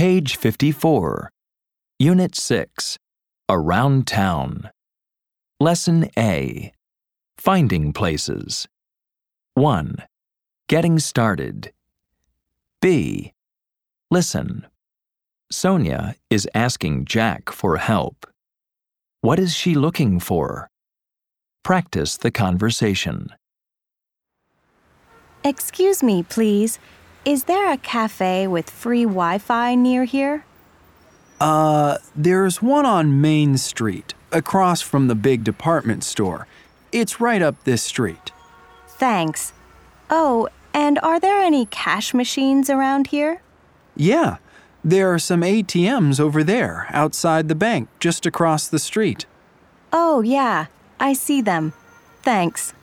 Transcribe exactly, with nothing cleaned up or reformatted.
Page fifty-four. Unit six. Around Town. Lesson A. Finding Places. one. Getting Started. B. Listen. Sonia is asking Jack for help. What is she looking for? Practice the conversation. Excuse me, please. Is there a cafe with free Wi-Fi near here? Uh, there's one on Main Street, across from the big department store. It's right up this street. Thanks. Oh, and are there any cash machines around here? Yeah, there are some A T Ms over there, outside the bank, just across the street. Oh, yeah, I see them. Thanks.